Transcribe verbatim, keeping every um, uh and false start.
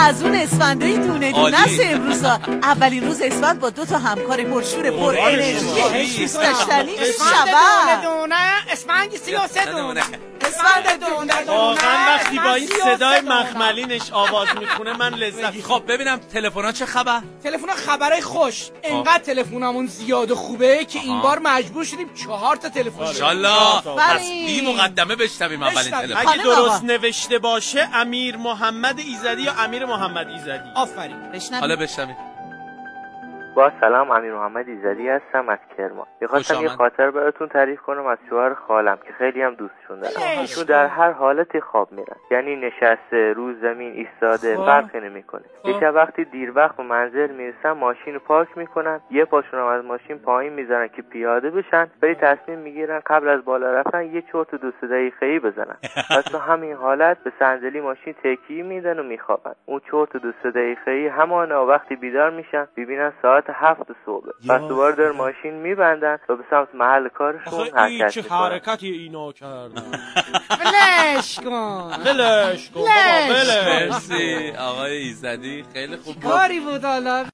از اون اسفندای دونه دونه است امروزا. اولین روز اسفند با دو تا همکار پرشور پر انرژی هیچ دوست داشتنی شبا. دونه دونه اسفند سی و سه دونه اسفند دونه دونه. واقعا وقتی با این صدای مخملینش آواز میخونه من لذت. خب ببینم تلفن‌ها چه خبر؟ تلفن‌ها خبرای خوش. انقدر تلفنمون زیاد و خوبه که این بار مجبور شدیم چهار تا تلفن. انشالله پس بی مقدمه بشنویم اولین تلفن. اگه درست نوشته باشه امیر محمد ایزدی یا امیر محمد ایزدی. آفرین. بشنویم. حالا بشنویم. با سلام، امیر محمد ایزدی هستم از کرمان. می‌خواستم یه خاطر براتون تعریف کنم از شوهر خالم که خیلی هم دوستشون دارم. ایشون در هر حالتی خواب میرن، یعنی نشسته، رو زمین، ایستاده، فرقی نمیکنه. یه شب وقتی دیر وقت به منزل میرسن ماشین رو پارک میکنن، یه پاشون از ماشین پایین میذارن که پیاده بشن، ولی تصمیم میگیرن قبل از بالا رفتن یه چرت دو سه دقیقه‌ای بزنن. پس تو همین حالت به صندلی ماشین تکیه میدن و میخوابن. اون چرت دو سه دقیقه‌ای همانا وقتی بیدار میشن ببینن ساعت هفت صبح. پس دوباره در ماشین میبندن و به سمت محل کارشون حرکت چه حرکتی اینا کردن. بلش کن بلش کن بابا بلش. مرسی آقای ایزدی، خیلی خوب کاری بود حالا.